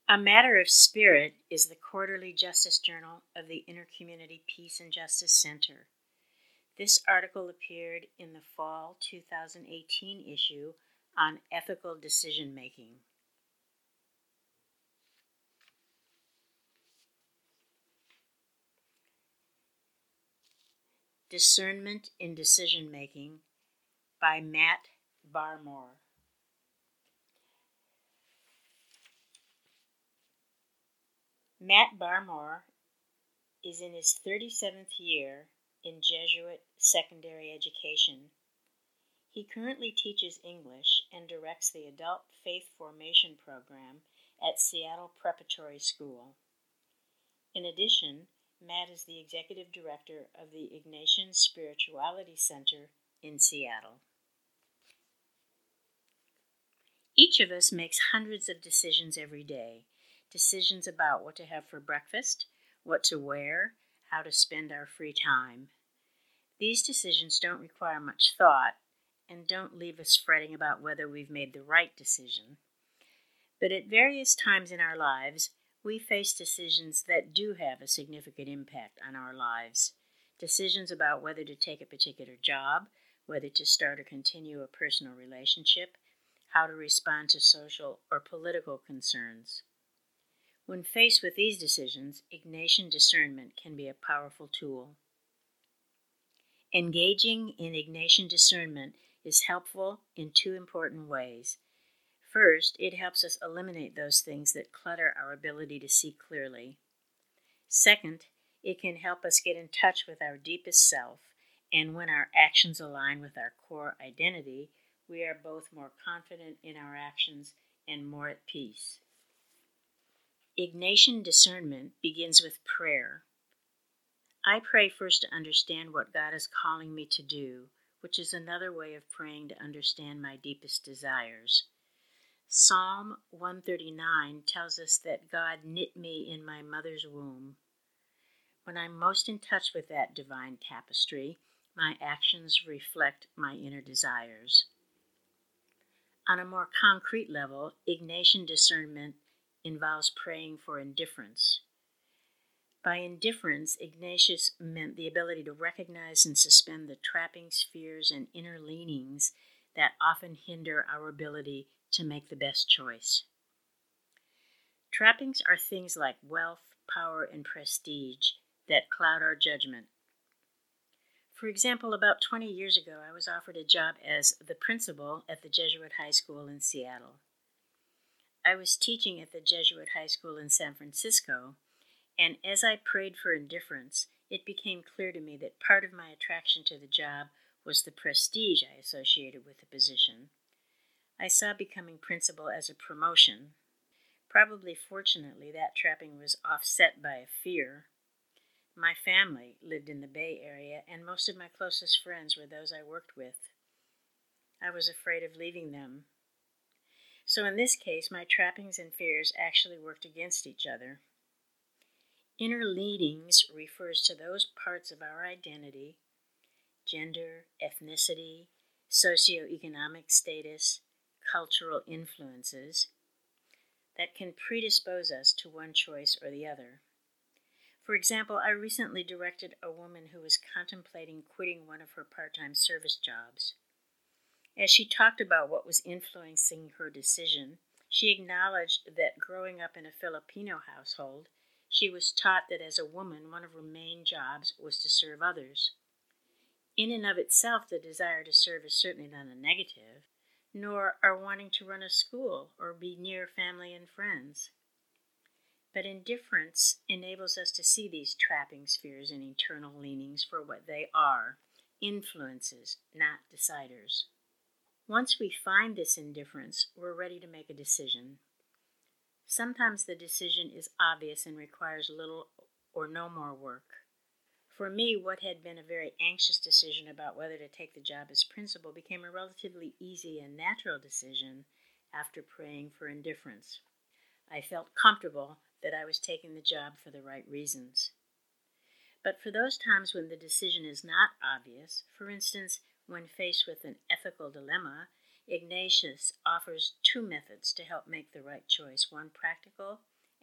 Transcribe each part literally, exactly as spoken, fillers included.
A Matter of Spirit is the quarterly justice journal of the Intercommunity Peace and Justice Center. This article appeared in the fall two thousand eighteen issue on ethical decision making. Discernment in Decision Making by Matt Barmore. Matt Barmore is in his thirty-seventh year in Jesuit secondary education. He currently teaches English and directs the Adult Faith Formation Program at Seattle Preparatory School. In addition, Matt is the executive director of the Ignatian Spirituality Center in Seattle. Each of us makes hundreds of decisions every day. Decisions about what to have for breakfast, what to wear, how to spend our free time. These decisions don't require much thought and don't leave us fretting about whether we've made the right decision. But at various times in our lives, we face decisions that do have a significant impact on our lives. Decisions about whether to take a particular job, whether to start or continue a personal relationship, how to respond to social or political concerns. When faced with these decisions, Ignatian discernment can be a powerful tool. Engaging in Ignatian discernment is helpful in two important ways. First, it helps us eliminate those things that clutter our ability to see clearly. Second, it can help us get in touch with our deepest self, and when our actions align with our core identity, we are both more confident in our actions and more at peace. Ignatian discernment begins with prayer. I pray first to understand what God is calling me to do, which is another way of praying to understand my deepest desires. Psalm one thirty-nine tells us that God knit me in my mother's womb. When I'm most in touch with that divine tapestry, my actions reflect my inner desires. On a more concrete level, Ignatian discernment involves praying for indifference. By indifference, Ignatius meant the ability to recognize and suspend the trappings, fears, and inner leanings that often hinder our ability to make the best choice. Trappings are things like wealth, power, and prestige that cloud our judgment. For example, about twenty years ago, I was offered a job as the principal at the Jesuit High School in Seattle. I was teaching at the Jesuit High School in San Francisco, and as I prayed for indifference, it became clear to me that part of my attraction to the job was the prestige I associated with the position. I saw becoming principal as a promotion. Probably fortunately, that trapping was offset by a fear. My family lived in the Bay Area, and most of my closest friends were those I worked with. I was afraid of leaving them. So in this case, my trappings and fears actually worked against each other. Inner leanings refers to those parts of our identity, gender, ethnicity, socioeconomic status, cultural influences, that can predispose us to one choice or the other. For example, I recently directed a woman who was contemplating quitting one of her part-time service jobs. As she talked about what was influencing her decision, she acknowledged that growing up in a Filipino household, she was taught that as a woman, one of her main jobs was to serve others. In and of itself, the desire to serve is certainly not a negative, nor are wanting to run a school or be near family and friends. But indifference enables us to see these trappings, fears, and internal leanings for what they are, influences, not deciders. Once we find this indifference, we're ready to make a decision. Sometimes the decision is obvious and requires little or no more work. For me, what had been a very anxious decision about whether to take the job as principal became a relatively easy and natural decision after praying for indifference. I felt comfortable that I was taking the job for the right reasons. But for those times when the decision is not obvious, for instance, when faced with an ethical dilemma, Ignatius offers two methods to help make the right choice, one practical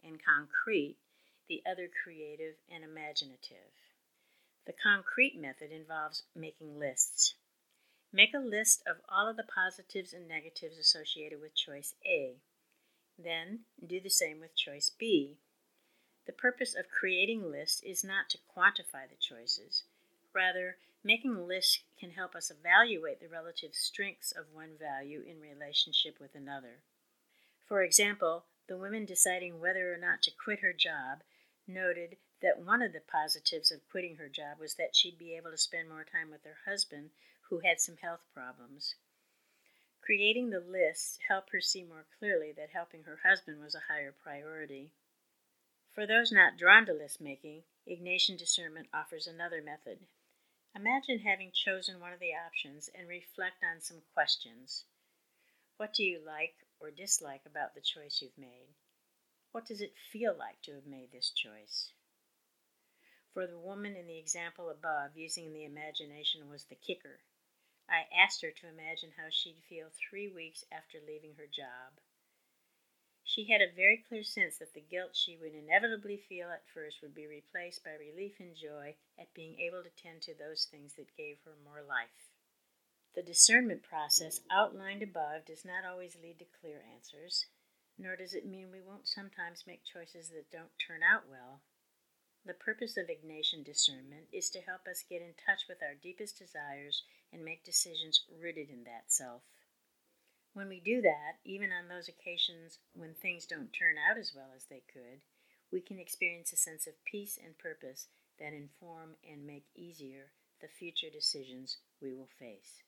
and concrete, the other creative and imaginative. The concrete method involves making lists. Make a list of all of the positives and negatives associated with choice A. Then do the same with choice B. The purpose of creating lists is not to quantify the choices. Rather, making lists can help us evaluate the relative strengths of one value in relationship with another. For example, the woman deciding whether or not to quit her job noted that one of the positives of quitting her job was that she'd be able to spend more time with her husband, who had some health problems. Creating the lists helped her see more clearly that helping her husband was a higher priority. For those not drawn to list making, Ignatian discernment offers another method. Imagine having chosen one of the options and reflect on some questions. What do you like or dislike about the choice you've made? What does it feel like to have made this choice? For the woman in the example above, using the imagination was the kicker. I asked her to imagine how she'd feel three weeks after leaving her job. She had a very clear sense that the guilt she would inevitably feel at first would be replaced by relief and joy at being able to tend to those things that gave her more life. The discernment process outlined above does not always lead to clear answers, nor does it mean we won't sometimes make choices that don't turn out well. The purpose of Ignatian discernment is to help us get in touch with our deepest desires and make decisions rooted in that self. When we do that, even on those occasions when things don't turn out as well as they could, we can experience a sense of peace and purpose that inform and make easier the future decisions we will face.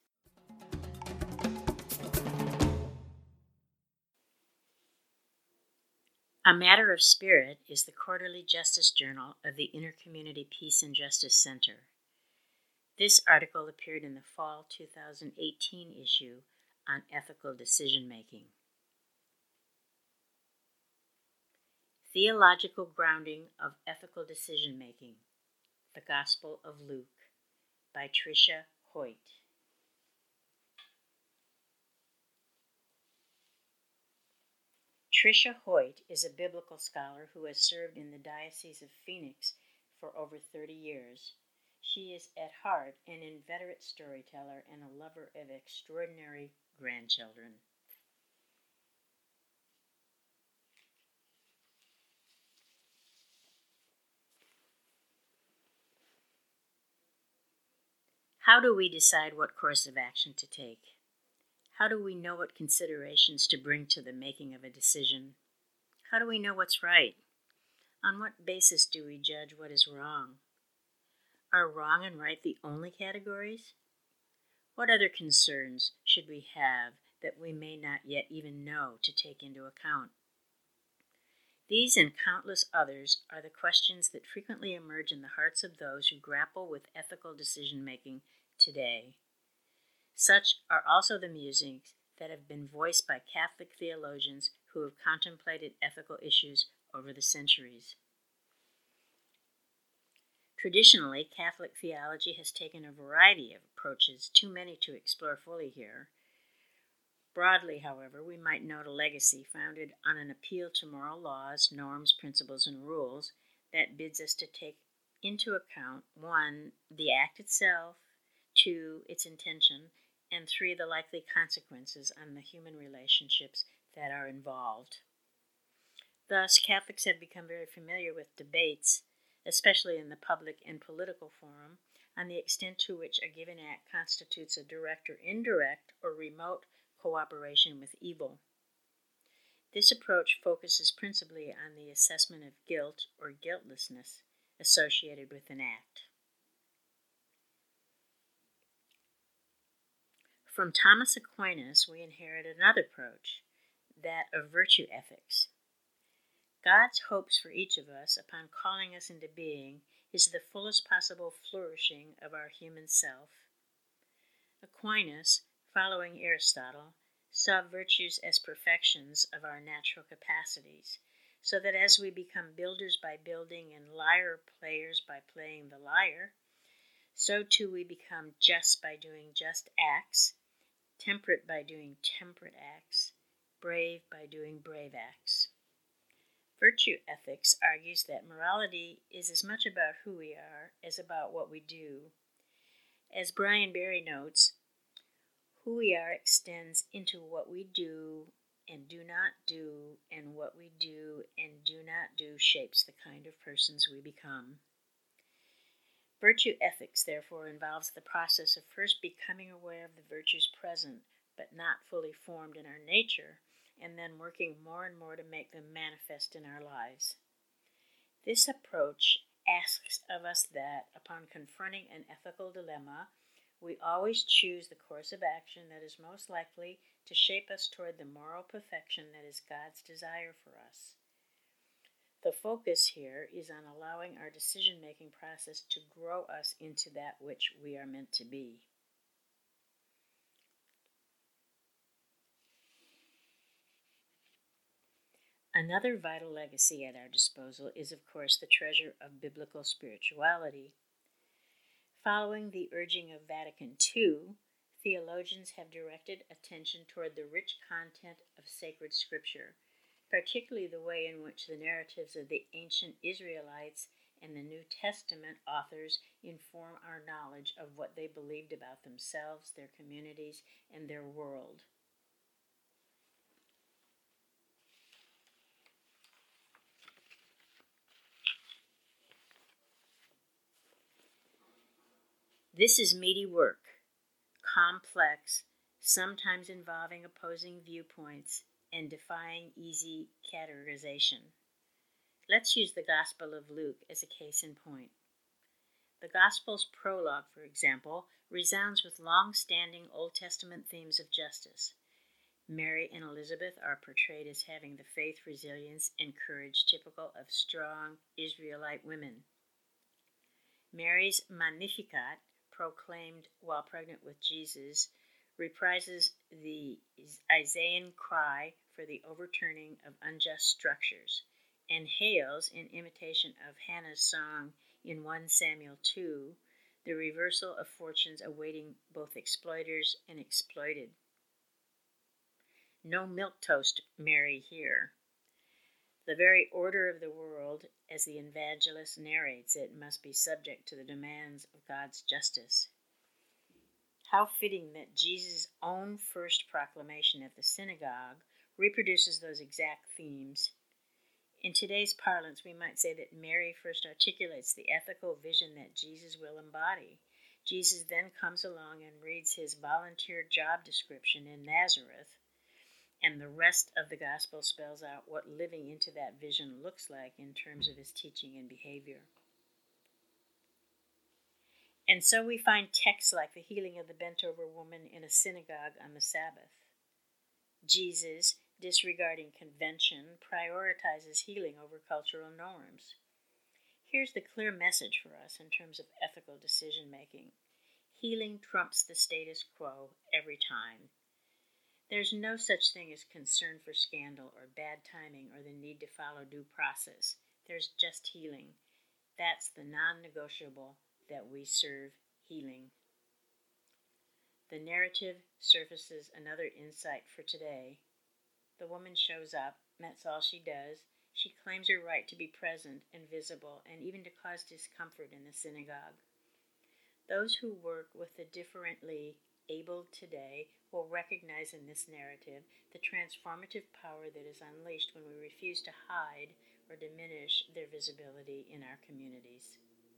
A Matter of Spirit is the quarterly justice journal of the Intercommunity Peace and Justice Center. This article appeared in the fall two thousand eighteen issue on ethical decision-making. Theological Grounding of Ethical Decision-Making, The Gospel of Luke, by Tricia Hoyt. Tricia Hoyt is a biblical scholar who has served in the Diocese of Phoenix for over thirty years. She is at heart an inveterate storyteller and a lover of extraordinary grandchildren. How do we decide what course of action to take? How do we know what considerations to bring to the making of a decision? How do we know what's right? On what basis do we judge what is wrong? Are wrong and right the only categories? What other concerns should we have that we may not yet even know to take into account? These and countless others are the questions that frequently emerge in the hearts of those who grapple with ethical decision-making today. Such are also the musings that have been voiced by Catholic theologians who have contemplated ethical issues over the centuries. Traditionally, Catholic theology has taken a variety of approaches, too many to explore fully here. Broadly, however, we might note a legacy founded on an appeal to moral laws, norms, principles, and rules that bids us to take into account, one, the act itself, two, its intention, and three, the likely consequences on the human relationships that are involved. Thus, Catholics have become very familiar with debates, especially in the public and political forum, on the extent to which a given act constitutes a direct or indirect or remote cooperation with evil. This approach focuses principally on the assessment of guilt or guiltlessness associated with an act. From Thomas Aquinas, we inherit another approach, that of virtue ethics. God's hopes for each of us upon calling us into being is the fullest possible flourishing of our human self. Aquinas, following Aristotle, saw virtues as perfections of our natural capacities, so that as we become builders by building and lyre players by playing the lyre, so too we become just by doing just acts, temperate by doing temperate acts, brave by doing brave acts. Virtue ethics argues that morality is as much about who we are as about what we do. As Brian Barry notes, who we are extends into what we do and do not do, and what we do and do not do shapes the kind of persons we become. Virtue ethics, therefore, involves the process of first becoming aware of the virtues present but not fully formed in our nature, and then working more and more to make them manifest in our lives. This approach asks of us that, upon confronting an ethical dilemma, we always choose the course of action that is most likely to shape us toward the moral perfection that is God's desire for us. The focus here is on allowing our decision-making process to grow us into that which we are meant to be. Another vital legacy at our disposal is, of course, the treasure of biblical spirituality. Following the urging of Vatican Two, theologians have directed attention toward the rich content of sacred scripture, particularly the way in which the narratives of the ancient Israelites and the New Testament authors inform our knowledge of what they believed about themselves, their communities, and their world. This is meaty work, complex, sometimes involving opposing viewpoints and defying easy categorization. Let's use the Gospel of Luke as a case in point. The Gospel's prologue, for example, resounds with long-standing Old Testament themes of justice. Mary and Elizabeth are portrayed as having the faith, resilience, and courage typical of strong Israelite women. Mary's Magnificat, proclaimed while pregnant with Jesus, reprises the Isaiah cry for the overturning of unjust structures, and hails, in imitation of Hannah's song in First Samuel two, the reversal of fortunes awaiting both exploiters and exploited. No milquetoast Mary here. The very order of the world, as the evangelist narrates it, must be subject to the demands of God's justice. How fitting that Jesus' own first proclamation at the synagogue reproduces those exact themes. In today's parlance, we might say that Mary first articulates the ethical vision that Jesus will embody. Jesus then comes along and reads his volunteer job description in Nazareth, and the rest of the gospel spells out what living into that vision looks like in terms of his teaching and behavior. And so we find texts like the healing of the bent-over woman in a synagogue on the Sabbath. Jesus, disregarding convention, prioritizes healing over cultural norms. Here's the clear message for us in terms of ethical decision-making. Healing trumps the status quo every time. There's no such thing as concern for scandal or bad timing or the need to follow due process. There's just healing. That's the non-negotiable that we serve healing. The narrative surfaces another insight for today. The woman shows up, that's all she does. She claims her right to be present and visible and even to cause discomfort in the synagogue. Those who work with the differently abled today will recognize in this narrative the transformative power that is unleashed when we refuse to hide or diminish their visibility in our communities.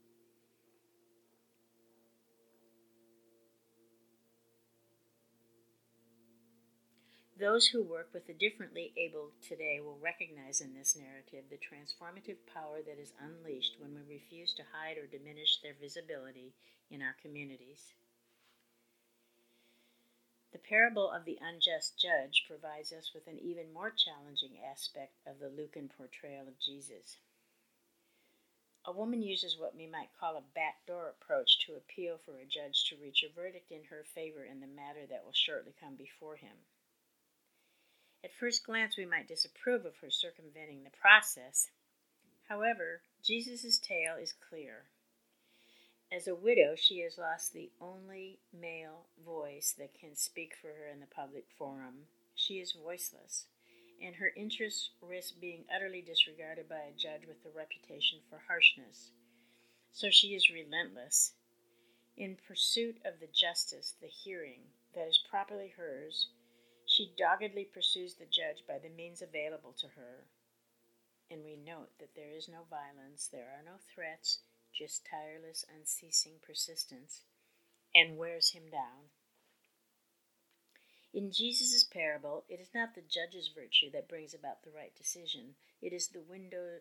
Those who work with the differently abled today will recognize in this narrative the transformative power that is unleashed when we refuse to hide or diminish their visibility in our communities. The parable of the unjust judge provides us with an even more challenging aspect of the Lucan portrayal of Jesus. A woman uses what we might call a backdoor approach to appeal for a judge to reach a verdict in her favor in the matter that will shortly come before him. At first glance, we might disapprove of her circumventing the process. However, Jesus' tale is clear. As a widow, she has lost the only male voice that can speak for her in the public forum. She is voiceless, and her interests risk being utterly disregarded by a judge with a reputation for harshness. So she is relentless. In pursuit of the justice, the hearing, that is properly hers, she doggedly pursues the judge by the means available to her. And we note that there is no violence, there are no threats, just tireless, unceasing persistence, and wears him down. In Jesus' parable, it is not the judge's virtue that brings about the right decision. It is the window.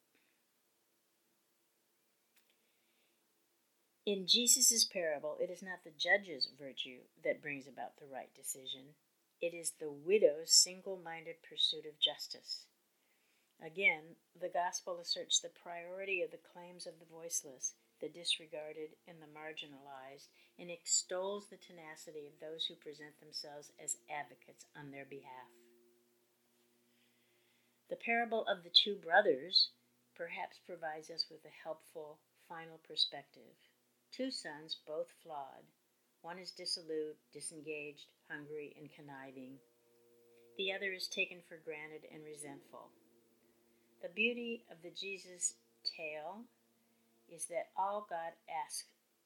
In Jesus' parable, it is not the judge's virtue that brings about the right decision. It is the widow's single-minded pursuit of justice. Again, the gospel asserts the priority of the claims of the voiceless, the disregarded, and the marginalized, and extols the tenacity of those who present themselves as advocates on their behalf. The parable of the two brothers perhaps provides us with a helpful final perspective. Two sons, both flawed. One is dissolute, disengaged, hungry, and conniving. The other is taken for granted and resentful. The beauty of the Jesus tale is that all God asks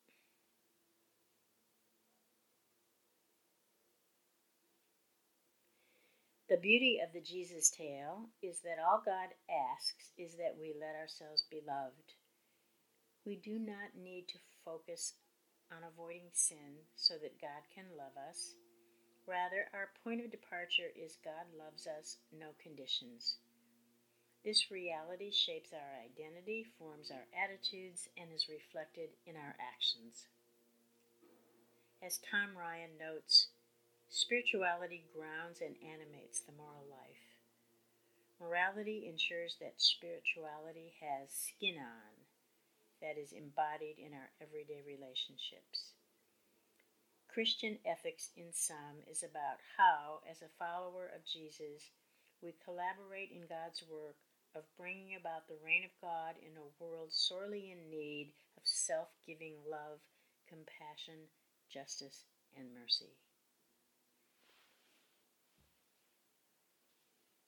The beauty of the Jesus tale is that all God asks is that we let ourselves be loved. We do not need to focus on avoiding sin so that God can love us. Rather, our point of departure is God loves us, no conditions. This reality shapes our identity, forms our attitudes, and is reflected in our actions. As Tom Ryan notes, spirituality grounds and animates the moral life. Morality ensures that spirituality has skin on, that is embodied in our everyday relationships. Christian ethics in sum is about how, as a follower of Jesus, we collaborate in God's work of bringing about the reign of God in a world sorely in need of self-giving love, compassion, justice, and mercy.